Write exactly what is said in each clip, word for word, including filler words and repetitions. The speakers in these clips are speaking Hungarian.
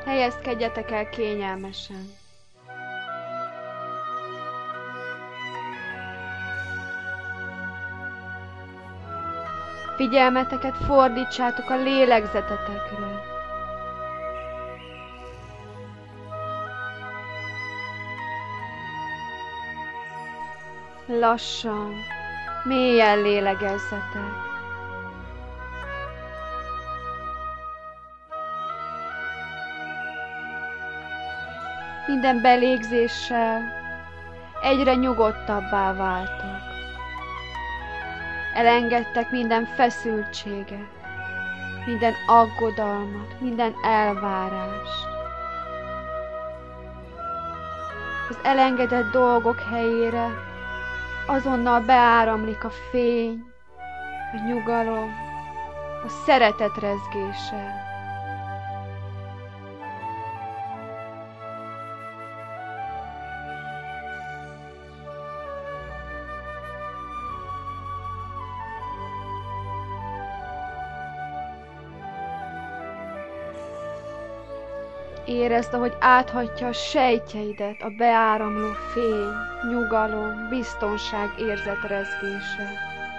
Helyezkedjetek el kényelmesen. Figyelmeteket fordítsátok a lélegzetetekre. Lassan, mélyen lélegezzetek. Minden belégzéssel egyre nyugodtabbá váltok. Elengedtek minden feszültséget, minden aggodalmat, minden elvárást. Az elengedett dolgok helyére azonnal beáramlik a fény, a nyugalom, a szeretet rezgése. Érezd, ahogy áthatja a sejtjeidet a beáramló fény, nyugalom, biztonság érzet rezgése.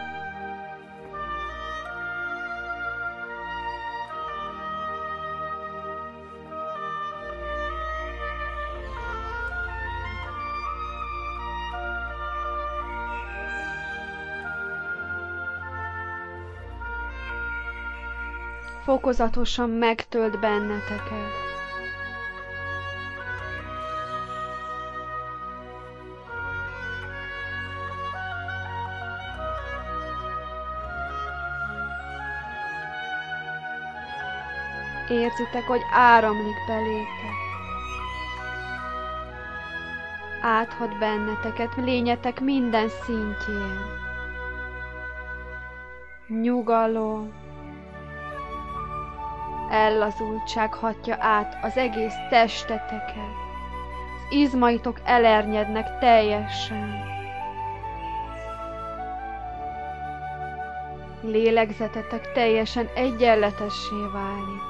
Fokozatosan megtölt benneteket. Érzitek, hogy áramlik belétek. Áthat benneteket, lényetek minden szintjén. Nyugalom, ellazultság hatja át az egész testeteket. Az izmaitok elernyednek teljesen. Lélegzetetek teljesen egyenletessé válik.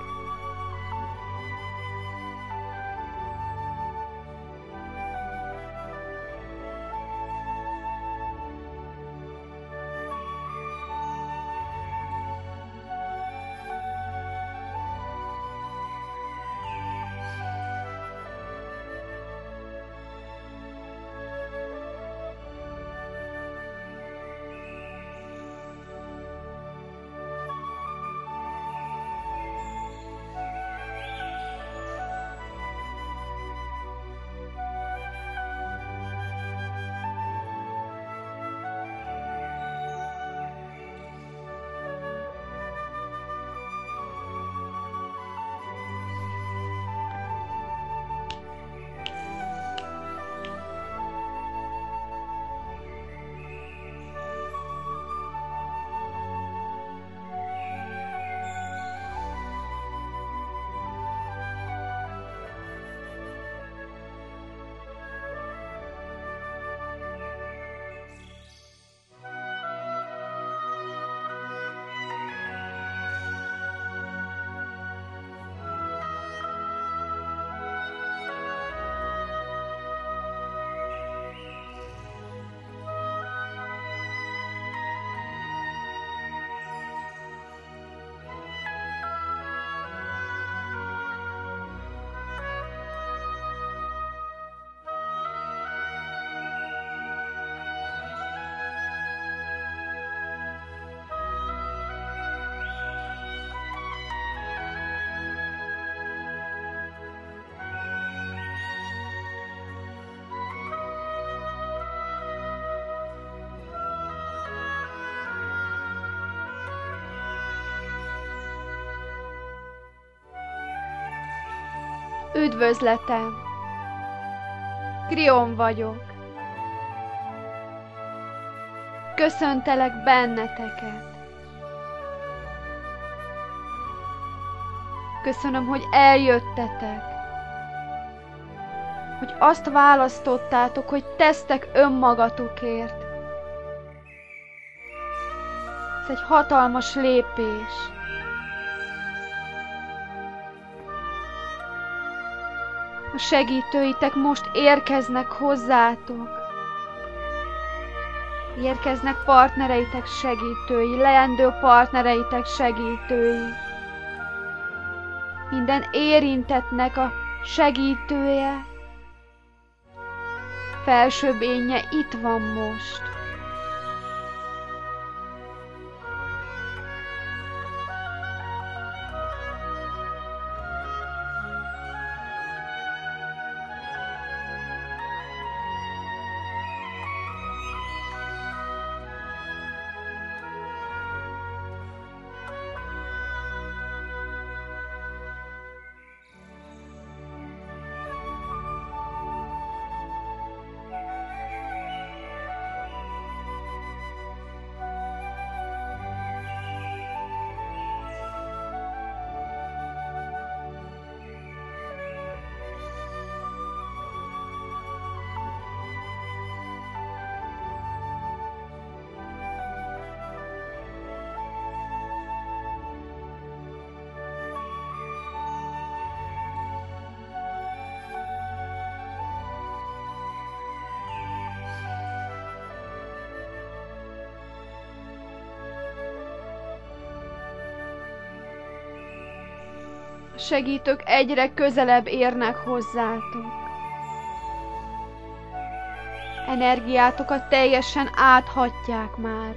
Üdvözletem! Krion vagyok. Köszöntelek benneteket. Köszönöm, hogy eljöttetek. Hogy azt választottátok, hogy tesztek önmagatokért. Ez egy hatalmas lépés. segítőitek most érkeznek hozzátok. Érkeznek partnereitek segítői, leendő partnereitek segítői. Minden érintettnek a segítője, felsőbb énje itt van most. A segítők egyre közelebb érnek hozzátok. Energiátokat teljesen áthatják már.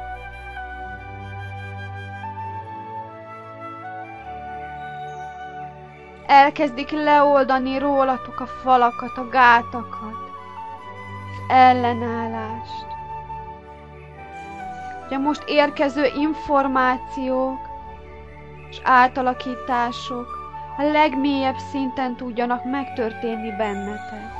Elkezdik leoldani rólatok a falakat, a gátakat, az ellenállást. Ugye most érkező információk és átalakítások a legmélyebb szinten tudjanak megtörténni bennetek.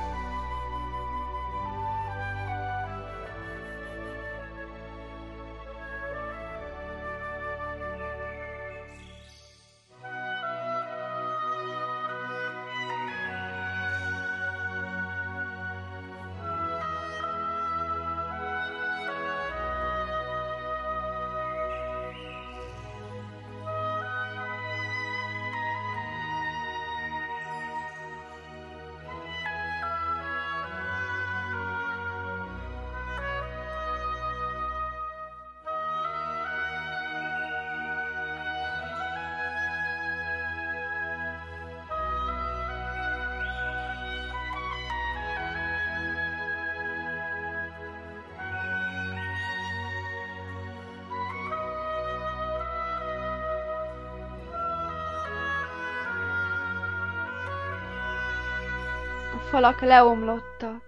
A falak leomlottak.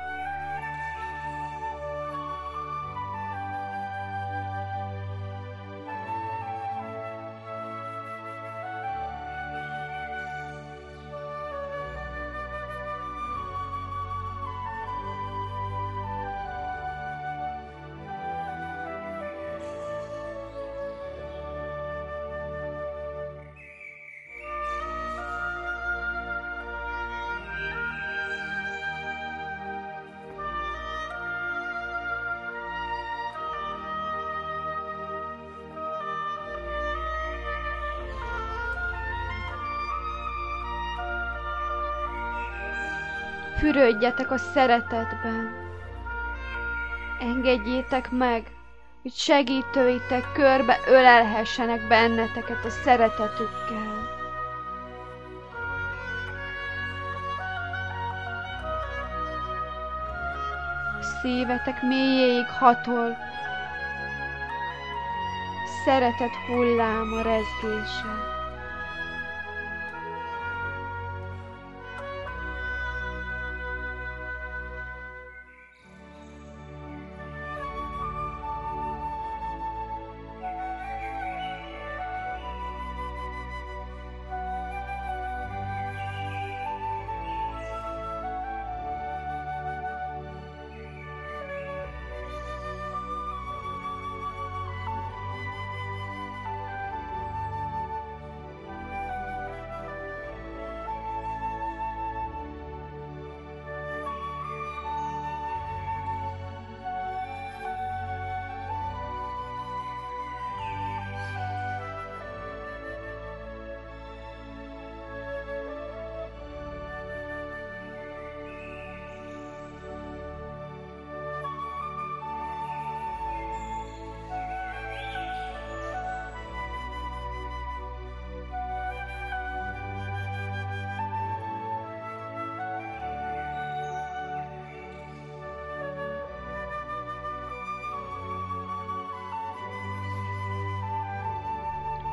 Fürödjetek a szeretetben. Engedjétek meg, hogy segítőitek körbe ölelhessenek benneteket a szeretetükkel. A szívetek mélyéig hatol a szeretet hulláma rezgése.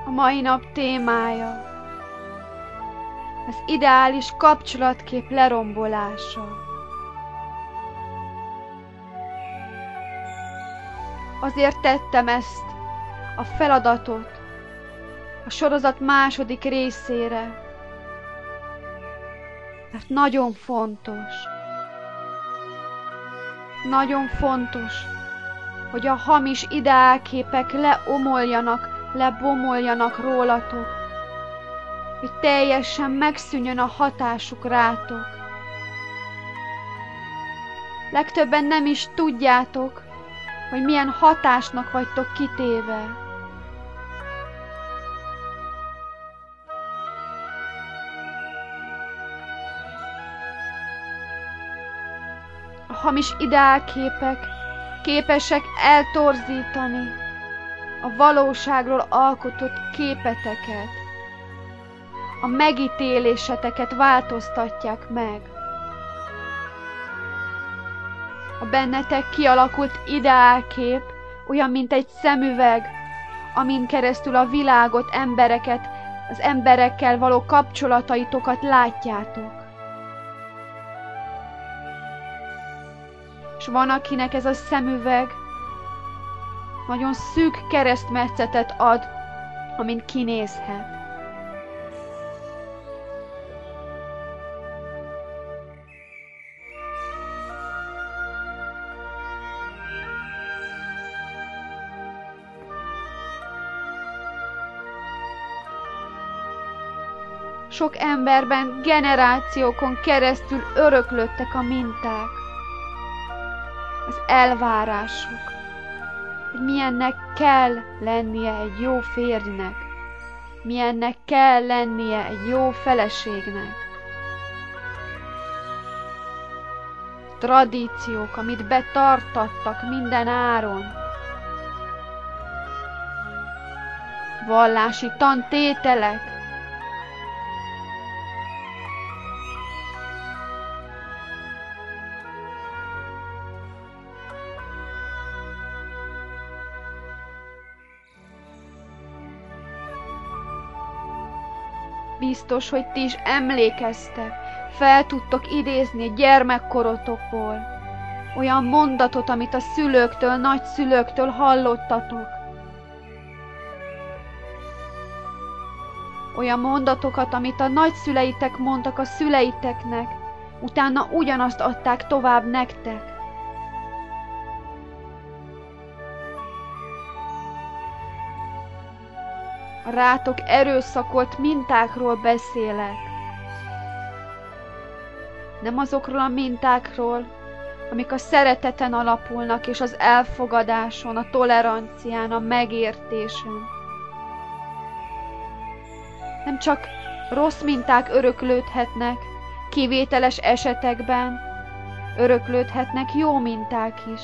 A mai nap témája az ideális kapcsolatkép lerombolása. Azért tettem ezt a feladatot a sorozat második részére, mert nagyon fontos, nagyon fontos, hogy a hamis ideálképek leomoljanak, lebomoljanak rólatok, hogy teljesen megszűnjön a hatásuk rátok. Legtöbben nem is tudjátok, hogy milyen hatásnak vagytok kitéve. A hamis ideálképek képesek eltorzítani a valóságról alkotott képeteket. A megítéléseteket változtatják meg. A bennetek kialakult ideálkép olyan, mint egy szemüveg, amin keresztül a világot, embereket, az emberekkel való kapcsolataitokat látjátok. És van, akinek ez a szemüveg nagyon szűk keresztmetszetet ad, amin kinézhet. Sok emberben generációkon keresztül öröklődtek a minták, az elvárások, hogy milyennek kell lennie egy jó férjnek, milyennek kell lennie egy jó feleségnek. Tradíciók, amit betartattak minden áron. Vallási tantételek, biztos, hogy ti is emlékeztek, fel tudtok idézni gyermekkorotokból olyan mondatot, amit a szülőktől, nagyszülőktől hallottatok. Olyan mondatokat, amit a nagyszüleitek mondtak a szüleiteknek, utána ugyanazt adták tovább nektek. A rátok erőszakolt mintákról beszélek. Nem azokról a mintákról, amik a szereteten alapulnak, és az elfogadáson, a tolerancián, a megértésen. Nem csak rossz minták öröklődhetnek, kivételes esetekben öröklődhetnek jó minták is.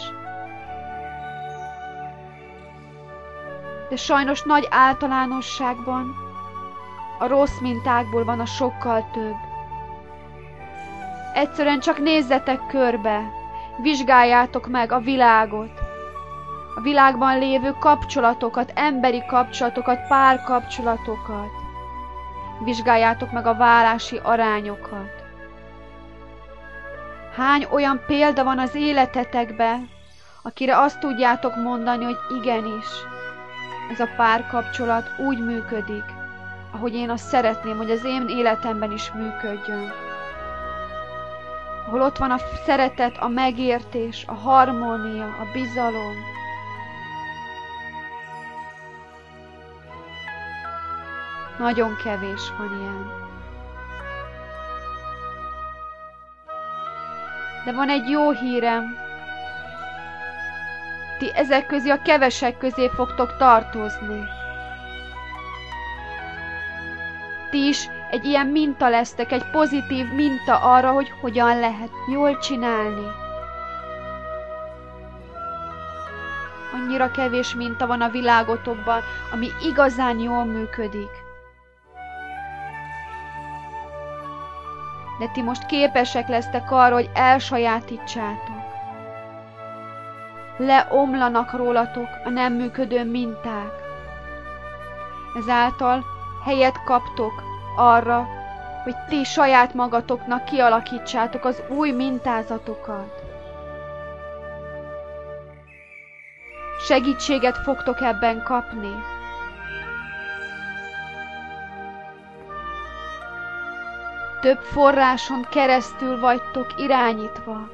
De sajnos nagy általánosságban a rossz mintákból van a sokkal több. Egyszerűen csak nézzetek körbe, vizsgáljátok meg a világot, a világban lévő kapcsolatokat, emberi kapcsolatokat, párkapcsolatokat. Vizsgáljátok meg a válási arányokat. Hány olyan példa van az életetekben, akire azt tudjátok mondani, hogy igenis, ez a párkapcsolat úgy működik, ahogy én azt szeretném, hogy az én életemben is működjön. Ahol ott van a szeretet, a megértés, a harmónia, a bizalom. Nagyon kevés van ilyen. De van egy jó hírem. Ti ezek közé a kevesek közé fogtok tartozni. Ti is egy ilyen minta lesztek, egy pozitív minta arra, hogy hogyan lehet jól csinálni. Annyira kevés minta van a világotokban, ami igazán jól működik. De ti most képesek lesztek arra, hogy elsajátítsátok. Leomlanak rólatok a nem működő minták. Ezáltal helyet kaptok arra, hogy ti saját magatoknak kialakítsátok az új mintázatokat. Segítséget fogtok ebben kapni. Több forráson keresztül vagytok irányítva.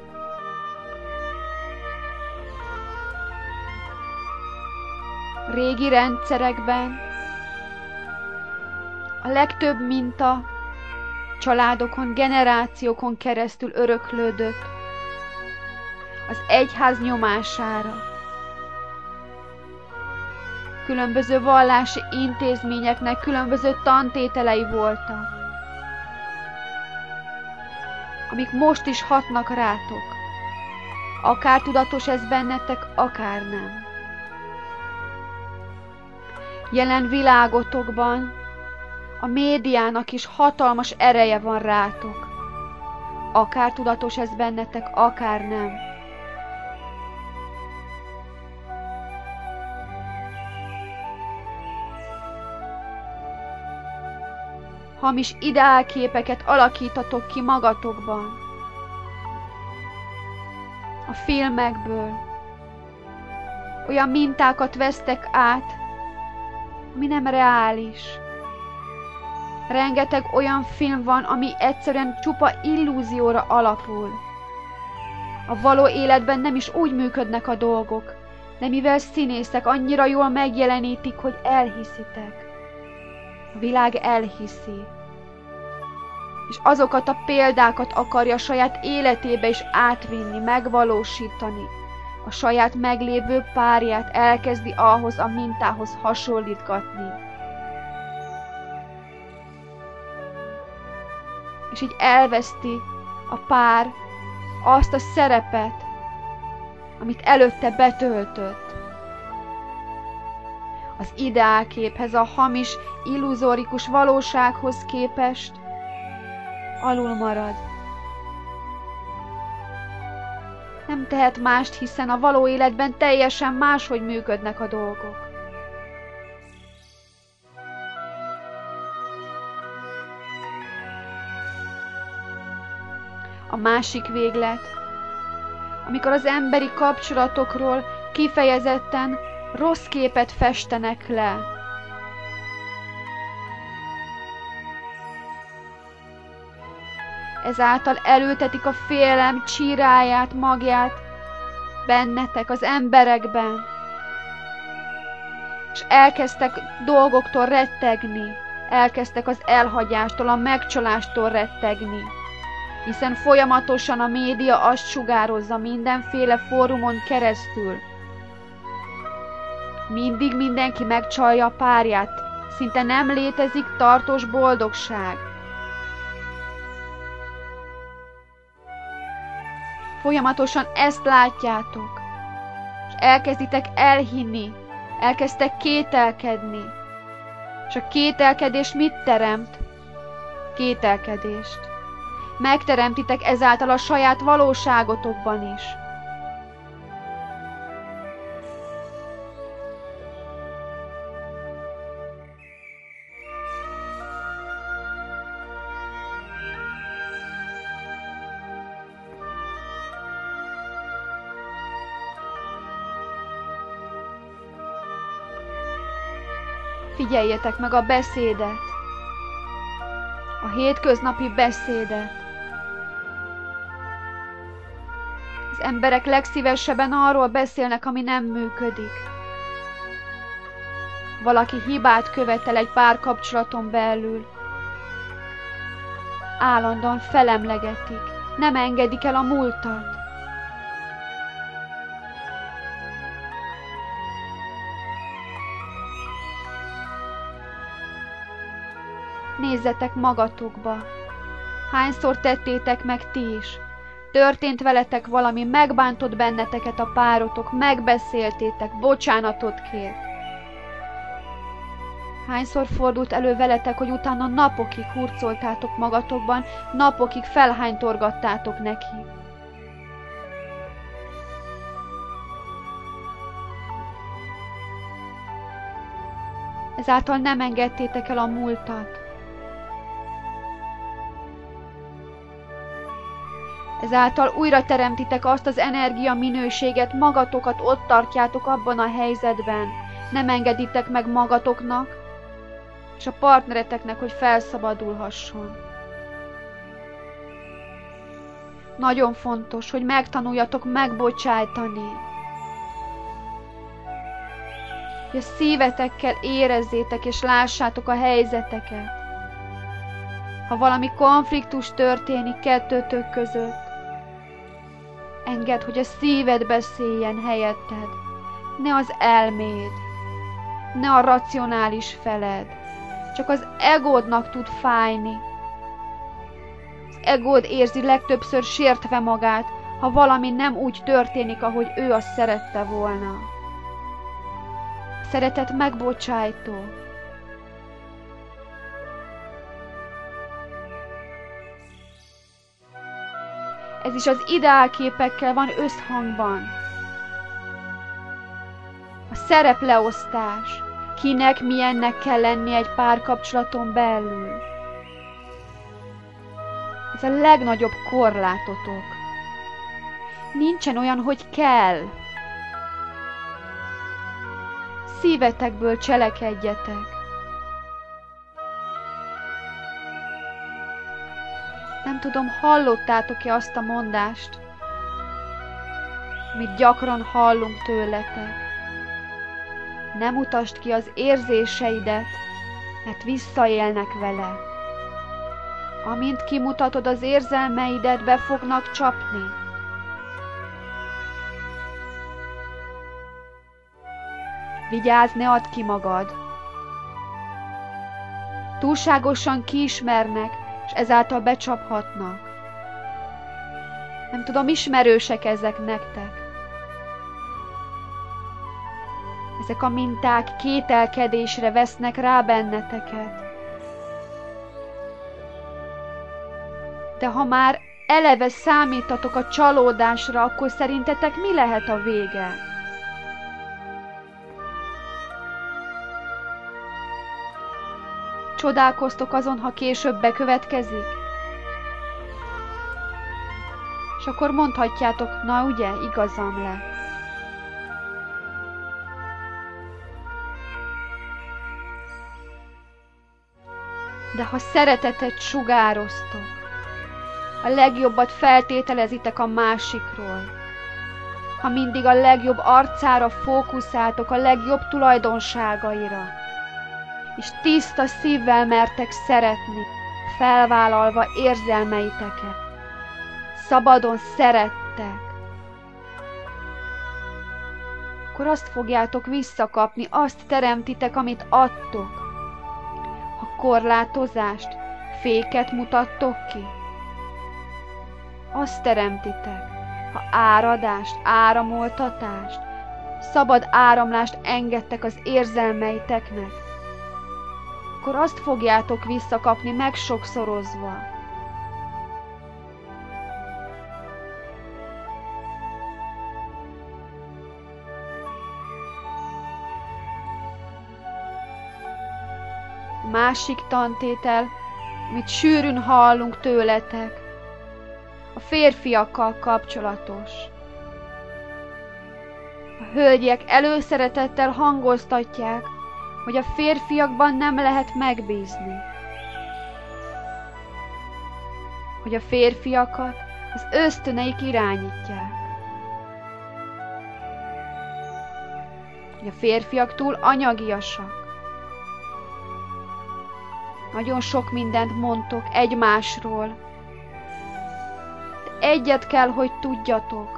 Régi rendszerekben a legtöbb minta családokon, generációkon keresztül öröklődött az egyház nyomására. Különböző vallási intézményeknek különböző tantételei voltak, amik most is hatnak rátok. Akár tudatos ez bennetek, akár nem. Jelen világotokban a médiának is hatalmas ereje van rátok. Akár tudatos ez bennetek, akár nem. Hamis ideálképeket alakítatok ki magatokban. A filmekből. Olyan mintákat vesztek át, ami nem reális. Rengeteg olyan film van, ami egyszerűen csupa illúzióra alapul. A való életben nem is úgy működnek a dolgok, de mivel színészek annyira jól megjelenítik, hogy elhiszitek. A világ elhiszi. És azokat a példákat akarja saját életébe is átvinni, megvalósítani. A saját meglévő párját elkezdi ahhoz a mintához hasonlítgatni. És így elveszti a pár azt a szerepet, amit előtte betöltött. Az ideálképhez, a hamis, illuzórikus valósághoz képest alul marad. Nem tehet mást, hiszen a való életben teljesen máshogy működnek a dolgok. A másik véglet, amikor az emberi kapcsolatokról kifejezetten rossz képet festenek le. Ezáltal elültetik a félelem csíráját, magját bennetek, az emberekben. És elkezdtek dolgoktól rettegni, elkezdtek az elhagyástól, a megcsalástól rettegni. Hiszen folyamatosan a média azt sugározza mindenféle fórumon keresztül. Mindig mindenki megcsalja a párját, szinte nem létezik tartós boldogság. Folyamatosan ezt látjátok, és elkezditek elhinni, elkezdtek kételkedni. És a kételkedés mit teremt? Kételkedést. Megteremtitek ezáltal a saját valóságotokban is. Figyeljetek meg a beszédet, a hétköznapi beszédet. Az emberek legszívesebben arról beszélnek, ami nem működik. Valaki hibát követel egy párkapcsolaton belül. Állandóan felemlegetik, nem engedik el a múltat. Nézzetek magatokba. Hányszor tettétek meg ti is? Történt veletek valami, megbántott benneteket a párotok, megbeszéltétek, bocsánatot kért. Hányszor fordult elő veletek, hogy utána napokig hurcoltátok magatokban, napokig felhánytorgattátok neki? Ezáltal nem engedtétek el a múltat. Ezáltal újra teremtitek azt az energia minőséget, magatokat ott tartjátok abban a helyzetben. Nem engeditek meg magatoknak, és a partnereteknek, hogy felszabadulhasson. Nagyon fontos, hogy megtanuljatok megbocsájtani. Hogy a szívetekkel érezzétek és lássátok a helyzeteket. Ha valami konfliktus történik kettőtök között, engedd, hogy a szíved beszéljen helyetted, ne az elméd, ne a racionális feled. Csak az egódnak tud fájni. Az egód érzi legtöbbször sértve magát, ha valami nem úgy történik, ahogy ő azt szerette volna. A szeretet megbocsájtó. Ez is az ideálképekkel van összhangban. A szerepleosztás. Kinek milyennek kell lenni egy párkapcsolaton belül. Ez a legnagyobb korlátotok. Nincsen olyan, hogy kell. Szívetekből cselekedjetek. Nem tudom, hallottátok-e azt a mondást, amit gyakran hallunk tőletek. Nem utasd ki az érzéseidet, mert visszaélnek vele. Amint kimutatod az érzelmeidet, be fognak csapni. Vigyázz, ne add ki magad. Túlságosan kiismernek, és ezáltal becsaphatnak. Nem tudom, ismerősek ezek nektek. Ezek a minták kételkedésre vesznek rá benneteket. De ha már eleve számítatok a csalódásra, akkor szerintetek mi lehet a vége? Csodálkoztok azon, ha később bekövetkezik? És akkor mondhatjátok, na ugye, igazam lett. De ha szeretetet sugároztok, a legjobbat feltételezitek a másikról, ha mindig a legjobb arcára fókuszáltok, a legjobb tulajdonságaira, és tiszta szívvel mertek szeretni, felvállalva érzelmeiteket, szabadon szerettek, akkor azt fogjátok visszakapni, azt teremtitek, amit adtok. Ha korlátozást, féket mutattok ki, azt teremtitek. Ha áradást, áramoltatást, szabad áramlást engedtek az érzelmeiteknek, akkor azt fogjátok visszakapni megsokszorozva. Másik tantétel, amit sűrűn hallunk tőletek, a férfiakkal kapcsolatos. A hölgyek előszeretettel hangoztatják, hogy a férfiakban nem lehet megbízni. Hogy a férfiakat az ösztöneik irányítják. Hogy a férfiak túl anyagiasak. Nagyon sok mindent mondtok egymásról. De egyet kell, hogy tudjatok.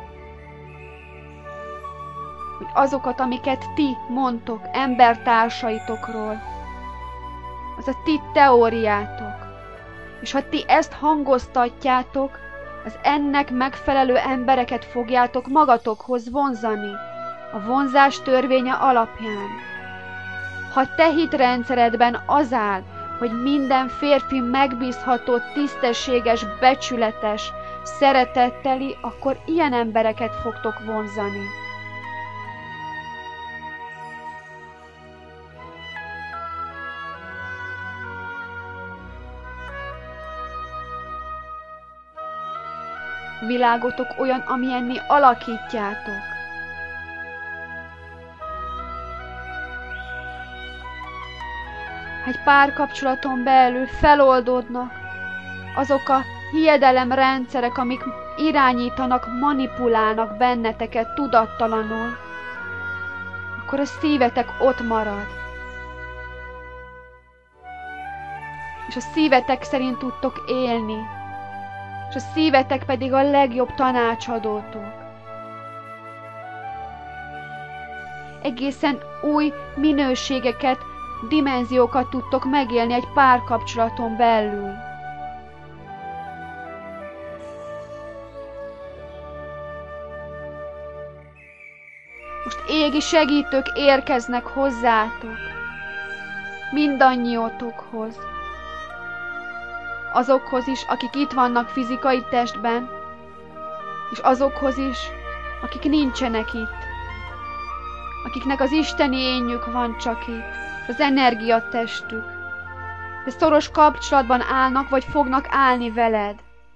Hogy azokat, amiket ti mondtok embertársaitokról, az a ti teóriátok. És ha ti ezt hangoztatjátok, az ennek megfelelő embereket fogjátok magatokhoz vonzani, a vonzás törvénye alapján. Ha te hitrendszeredben az áll, hogy minden férfi megbízható, tisztességes, becsületes, szeretetteli, akkor ilyen embereket fogtok vonzani. világotok olyan, amilyenné alakítjátok. Egy párkapcsolaton belül feloldódnak azok a hiedelemrendszerek, amik irányítanak, manipulálnak benneteket tudattalanul, akkor a szívetek ott marad. És a szívetek szerint tudtok élni, és a szívetek pedig a legjobb tanácsadótok. Egészen új minőségeket, dimenziókat tudtok megélni egy párkapcsolaton belül. Most égi segítők érkeznek hozzátok, mindannyiótokhoz, azokhoz is, akik itt vannak fizikai testben, és azokhoz is, akik nincsenek itt, akiknek az isteni énjük van csak itt, az energiatestük, de szoros kapcsolatban állnak, vagy fognak állni veled.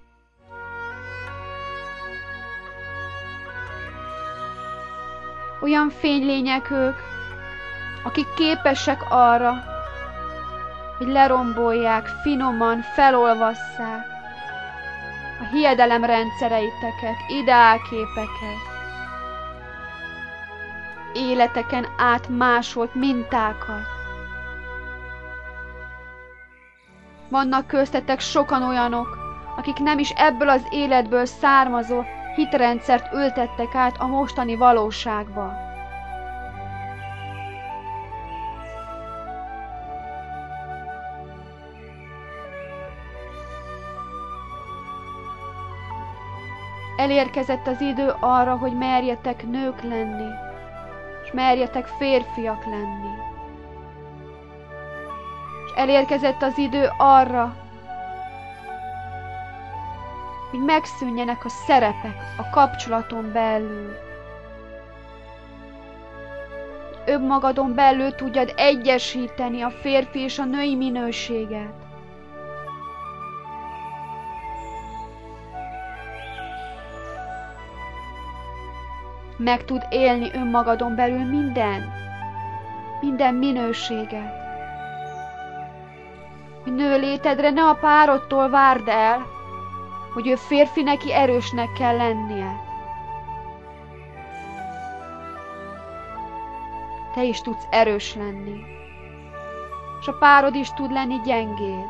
Olyan fénylények ők, akik képesek arra, hogy lerombolják, finoman felolvasszák a hiedelemrendszereiteket, ideálképeket, életeken át másolt mintákat. Vannak köztetek sokan olyanok, akik nem is ebből az életből származó hitrendszert ültettek át a mostani valóságba. Elérkezett az idő arra, hogy merjetek nők lenni, és merjetek férfiak lenni. És elérkezett az idő arra, hogy megszűnjenek a szerepek a kapcsolaton belül. Önmagadon belül tudjad egyesíteni a férfi és a női minőséget. Meg tud élni önmagadon belül minden, minden minőséget. Hogy nő létedre ne a párodtól várd el, hogy ő férfi, neki erősnek kell lennie. Te is tudsz erős lenni, és a párod is tud lenni gyengéd.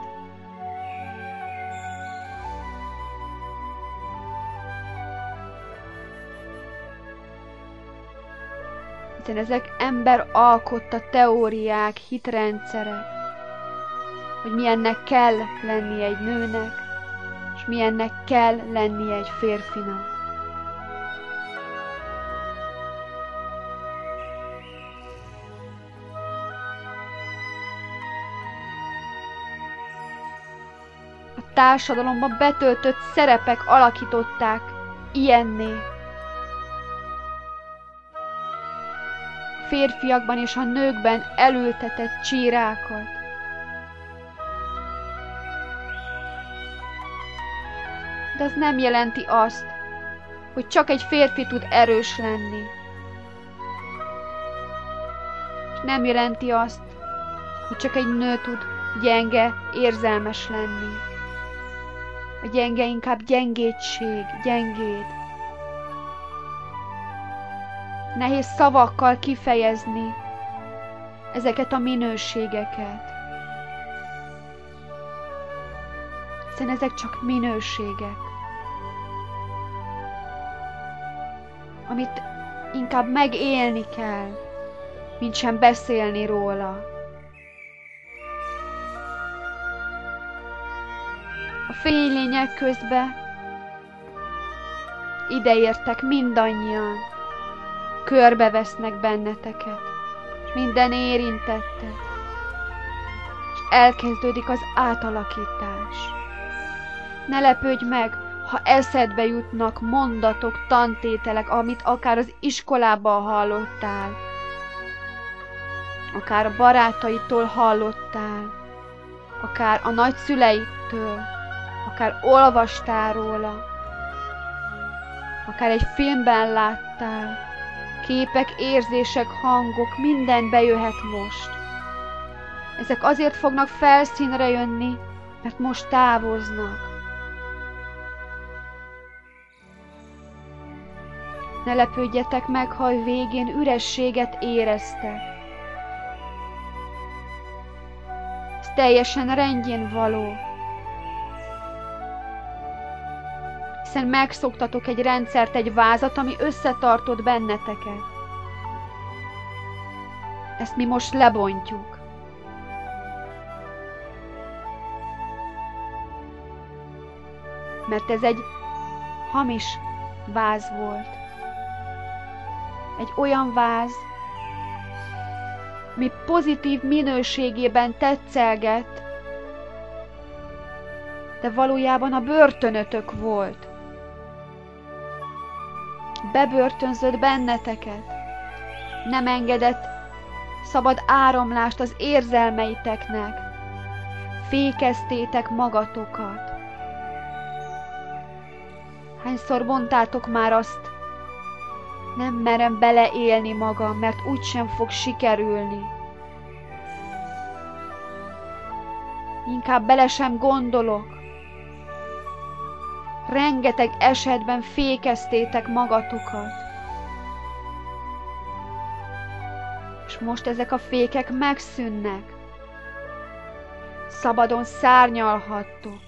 Hiszen ezek ember alkotta teóriák, hitrendszerek, hogy milyennek kell lennie egy nőnek, és milyennek kell lennie egy férfinak. A társadalomban betöltött szerepek alakították ilyenné. A férfiakban és a nőkben elültetett csírákat. De az nem jelenti azt, hogy csak egy férfi tud erős lenni. És nem jelenti azt, hogy csak egy nő tud gyenge, érzelmes lenni. A gyenge inkább gyengédség, gyengéd. Nehéz szavakkal kifejezni ezeket a minőségeket. Hiszen ezek csak minőségek, amit inkább megélni kell, mint sem beszélni róla. A fénylények közben ideértek mindannyian, körbevesznek benneteket, és minden érintettet, és elkezdődik az átalakítás. Ne lepődj meg, ha eszedbe jutnak mondatok, tantételek, amit akár az iskolában hallottál, akár a barátaitól hallottál, akár a nagyszüleitől, akár olvastál róla. akár egy filmben láttál. Képek, érzések, hangok, minden bejöhet most. Ezek azért fognak felszínre jönni, mert most távoznak. Ne lepődjetek meg, ha a végén ürességet éreztek. Ez teljesen rendjén való. Hiszen megszoktatok egy rendszert, egy vázat, ami összetartott benneteket. Ezt mi most lebontjuk. Mert ez egy hamis váz volt. Egy olyan váz, mi pozitív minőségében tetszelgett, de valójában a börtönötök volt. Bebörtönzött benneteket. Nem engedett szabad áramlást az érzelmeiteknek. Fékeztétek magatokat. Hányszor mondtátok már azt, nem merem beleélni magam, mert úgysem fog sikerülni. Inkább bele sem gondolok. Rengeteg esetben fékeztétek magatokat. És most ezek a fékek megszűnnek. Szabadon szárnyalhattok.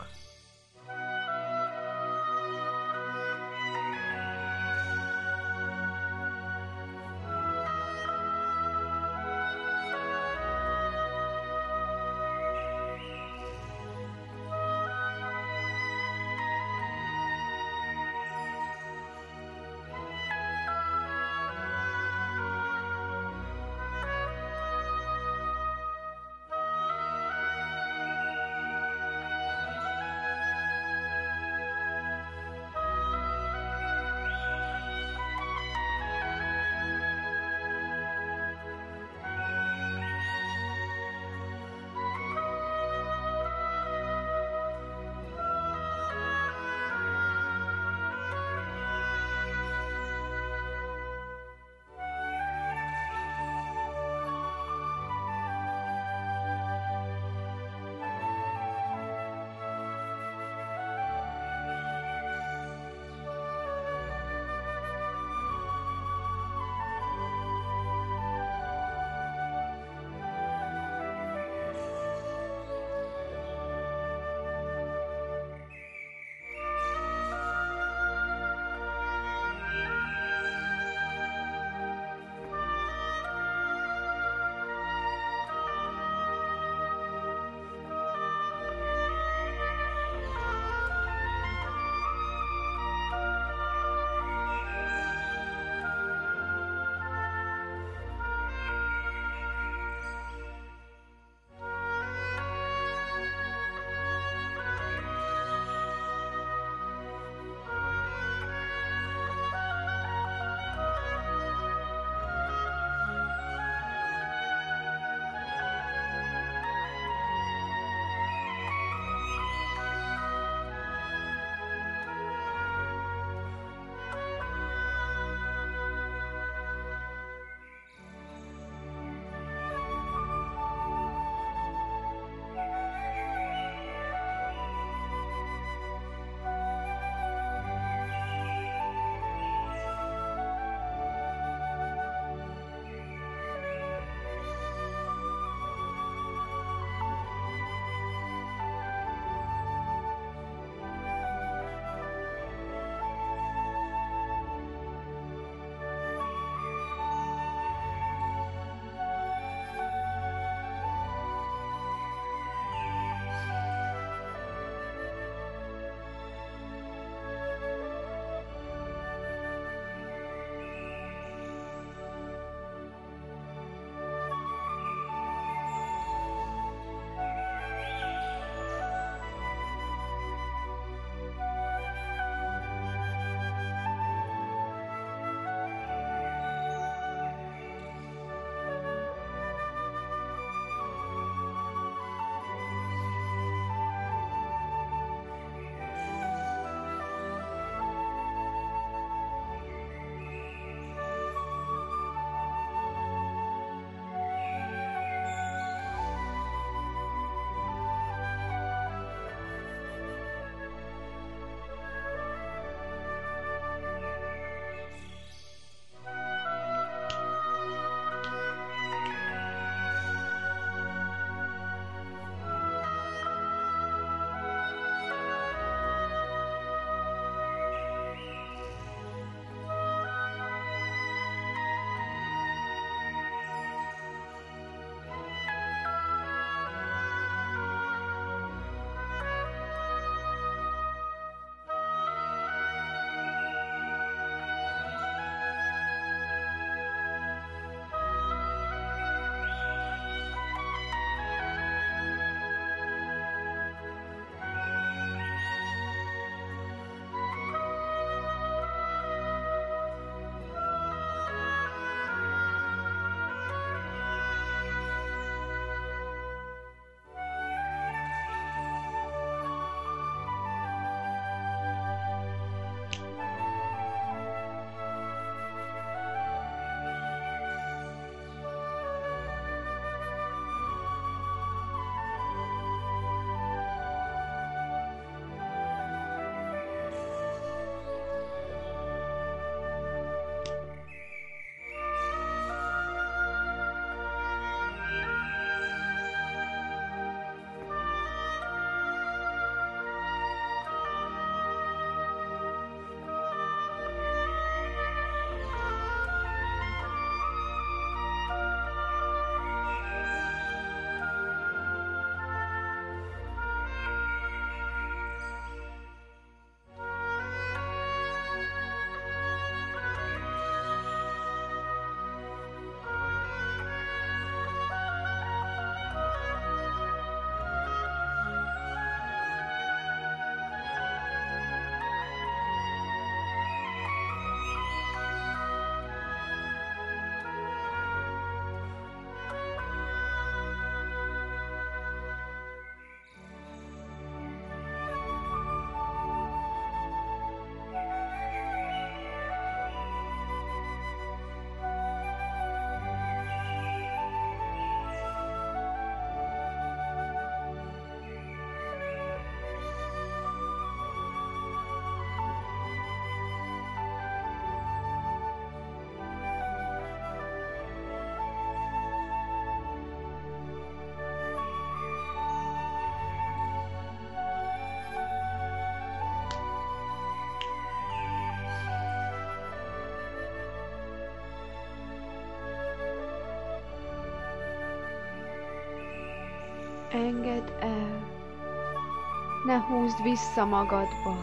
Engedd el. Ne húzd vissza magadba.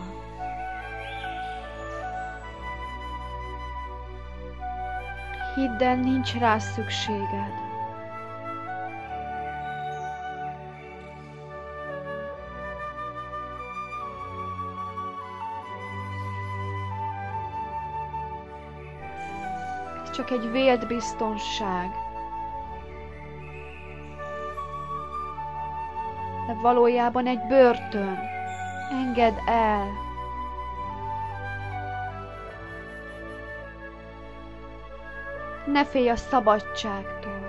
Hidd el, nincs rá szükséged. Ez csak egy vélt biztonság. De valójában egy börtön. Engedd el. Ne félj a szabadságtól.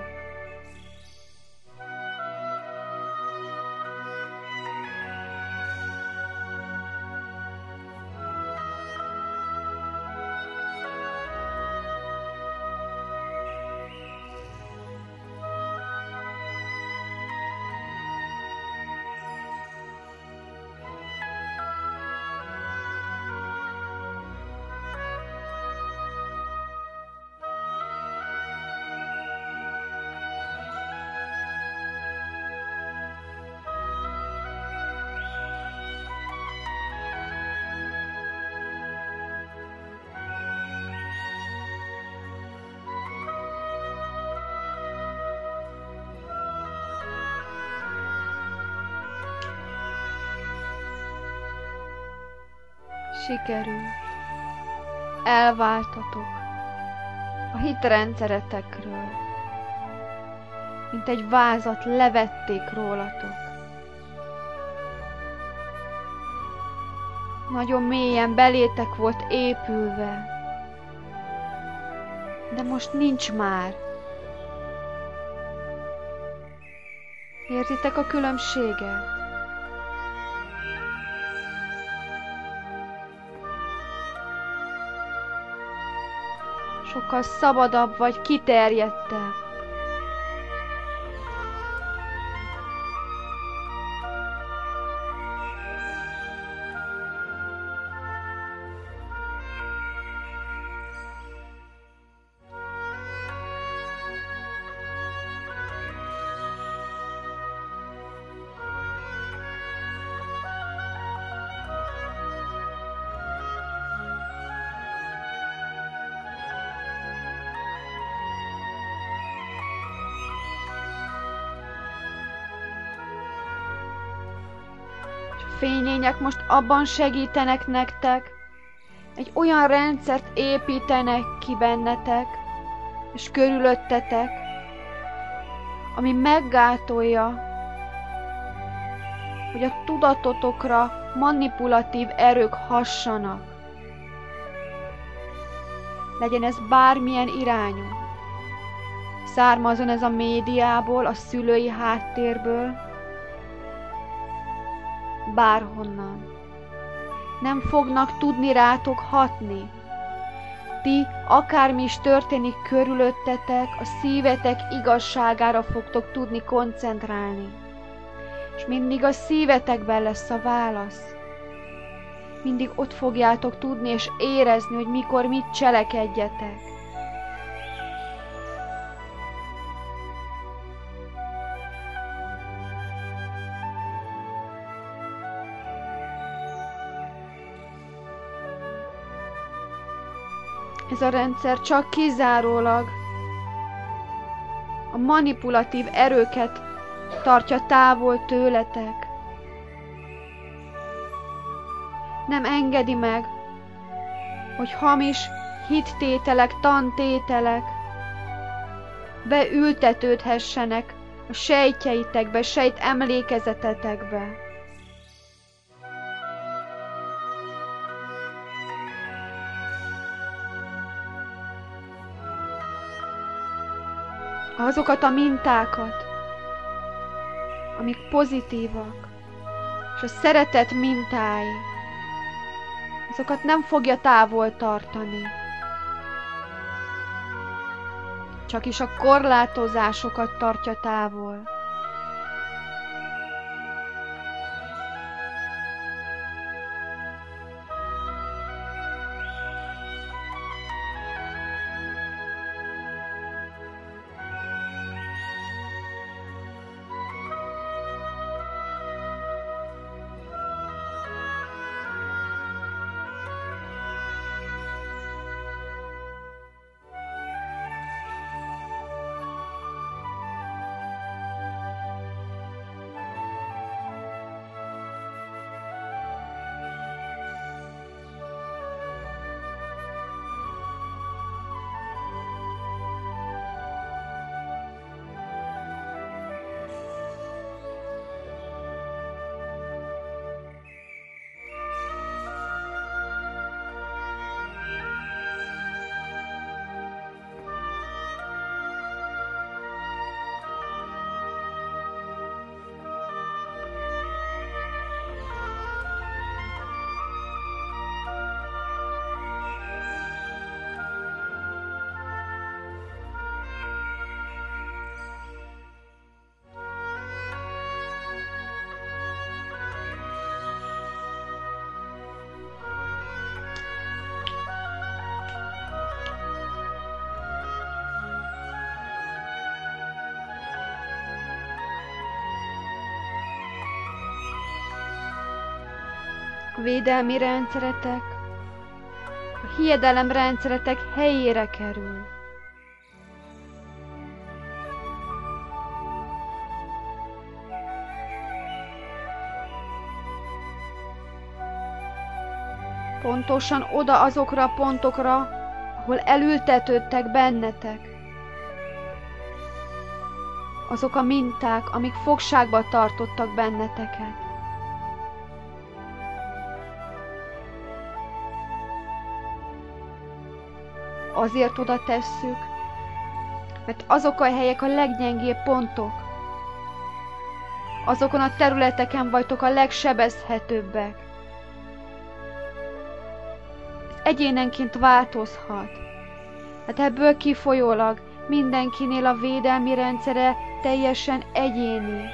Sikerült. Elváltatok a hitrendszeretekről, mint egy vázat levették rólatok. Nagyon mélyen belétek volt épülve, de most nincs már. Értitek a különbséget? Sokkal szabadabb vagy, kiterjedtebb. Fénylények most abban segítenek nektek, egy olyan rendszert építenek ki bennetek, és körülöttetek, ami meggátolja, hogy a tudatotokra manipulatív erők hassanak. Legyen ez bármilyen irányú. Származzon ez a médiából, a szülői háttérből, bárhonnan. Nem fognak tudni rátok hatni. Ti, akármi is történik körülöttetek, a szívetek igazságára fogtok tudni koncentrálni. És mindig a szívetekben lesz a válasz. Mindig ott fogjátok tudni és érezni, hogy mikor mit cselekedjetek. Ez a rendszer csak kizárólag a manipulatív erőket tartja távol tőletek. Nem engedi meg, hogy hamis hittételek, tantételek beültetődhessenek a sejtjeitekbe, sejt emlékezetetekbe. Azokat a mintákat, amik pozitívak, és a szeretet mintái, azokat nem fogja távol tartani. Csak is a korlátozásokat tartja távol. védelmi rendszeretek, a hiedelem rendszeretek helyére kerül. Pontosan oda azokra a pontokra, ahol elültetődtek bennetek. Azok a minták, amik fogságba tartottak benneteket. Azért oda tesszük, mert azok a helyek a leggyengébb pontok. Azokon a területeken vagytok a legsebezhetőbbek. Ez egyénenként változhat. Hát ebből kifolyólag mindenkinél a védelmi rendszere teljesen egyéni.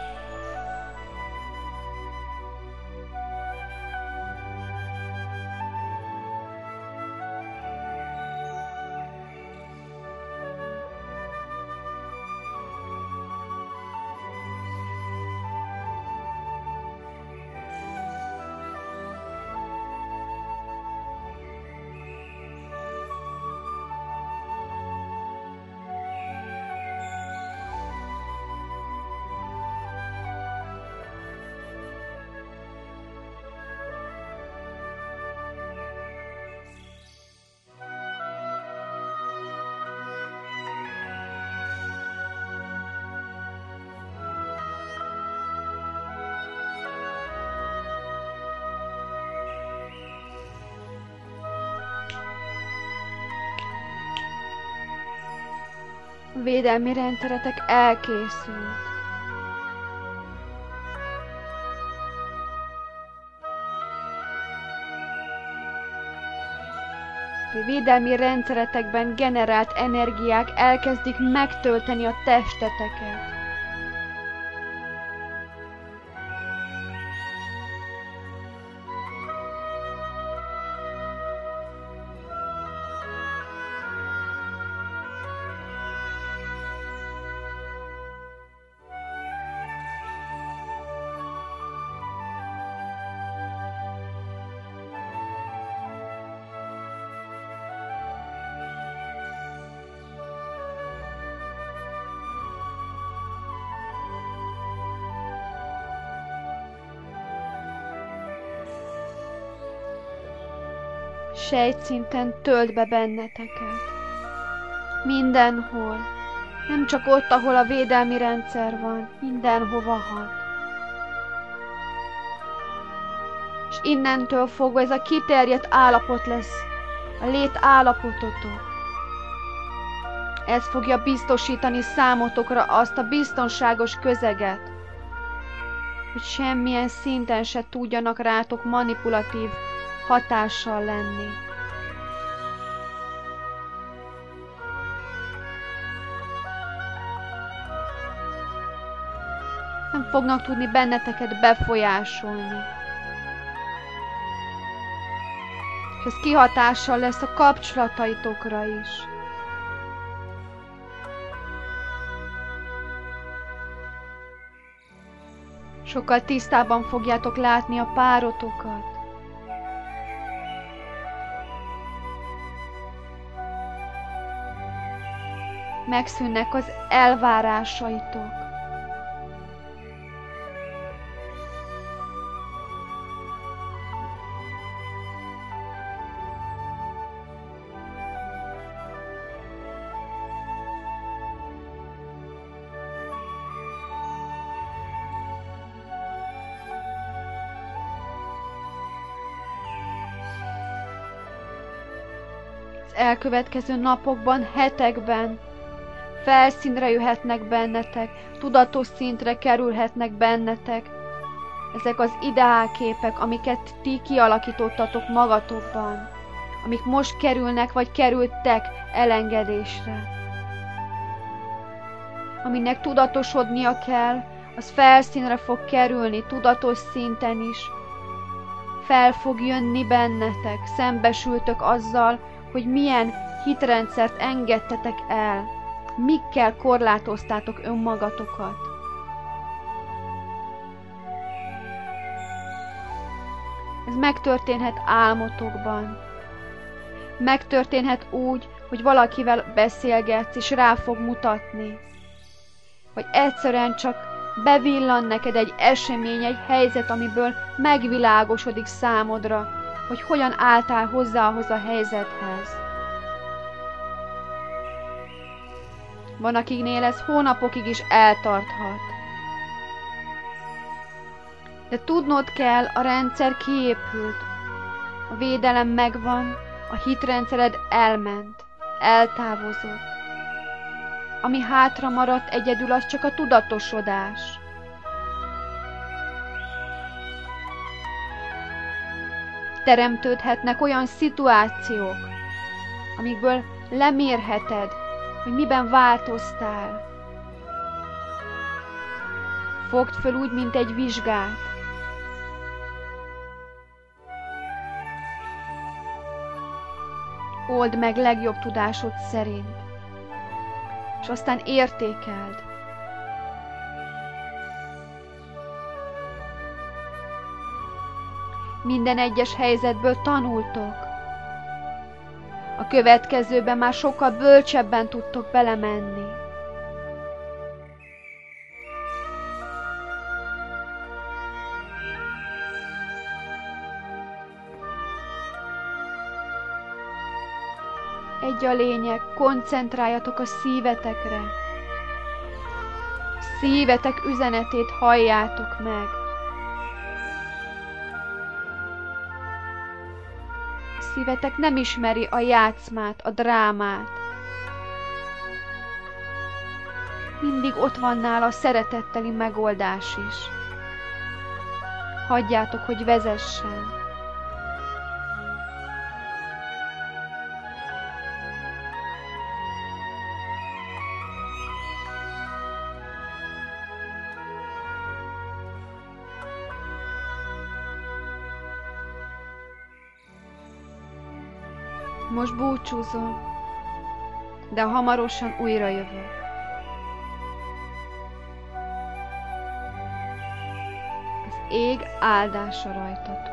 A védelmi rendszeretek elkészült. A védelmi rendszeretekben generált energiák elkezdik megtölteni a testeteket. Sejtszinten tölt be benneteket. Mindenhol. Nem csak ott, ahol a védelmi rendszer van. Mindenhova hat. És innentől fogva ez a kiterjedt állapot lesz. A lét állapototok. Ez fogja biztosítani számotokra azt a biztonságos közeget, hogy semmilyen szinten se tudjanak rátok manipulatív hatással lenni. Nem fognak tudni benneteket befolyásolni. És ez kihatással lesz a kapcsolataitokra is. Sokkal tisztábban fogjátok látni a párotokat. Megszűnnek az elvárásaitok. Az elkövetkező napokban, hetekben felszínre jöhetnek bennetek, tudatos szintre kerülhetnek bennetek. Ezek az ideálképek, amiket ti kialakítottatok magatokban, amik most kerülnek vagy kerültek elengedésre. Aminek tudatosodnia kell, az felszínre fog kerülni, tudatos szinten is. Fel fog jönni bennetek, szembesültök azzal, hogy milyen hitrendszert engedtetek el. Mikkel korlátoztátok önmagatokat? Ez Ez megtörténhet álmotokban. Megtörténhet úgy, hogy valakivel beszélgetsz, és rá fog mutatni. Vagy egyszerűen csak bevillan neked egy esemény, egy helyzet, amiből megvilágosodik számodra, hogy hogyan álltál hozzá ahhoz a helyzethez. Van, akiknél ez hónapokig is eltarthat. De tudnod kell, a rendszer kiépült, a védelem megvan, a hitrendszered elment, eltávozott. Ami hátra maradt egyedül, az csak a tudatosodás. Teremtődhetnek olyan szituációk, amikből lemérheted, hogy miben változtál. Fogd föl úgy, mint egy vizsgát. Old meg legjobb tudásod szerint, és aztán értékeld. Minden egyes helyzetből tanultok. A következőben már sokkal bölcsebben tudtok belemenni. Egy a lényeg, koncentráljatok a szívetekre. Szívetek üzenetét halljátok meg. A szívetek nem ismeri a játszmát, a drámát. Mindig ott van nála a szeretetteli megoldás is. Hagyjátok, hogy vezessen. Most búcsúzom, de hamarosan újra jövök. Az ég áldása rajtatok.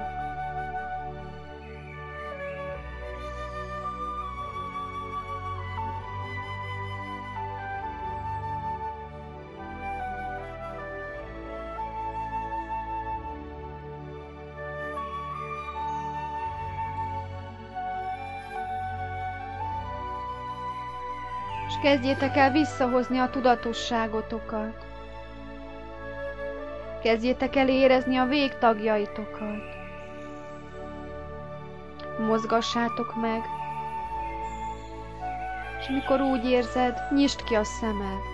És kezdjétek el visszahozni a tudatosságotokat. Kezdjétek el érezni a végtagjaitokat. Mozgassátok meg, és mikor úgy érzed, nyisd ki a szemed.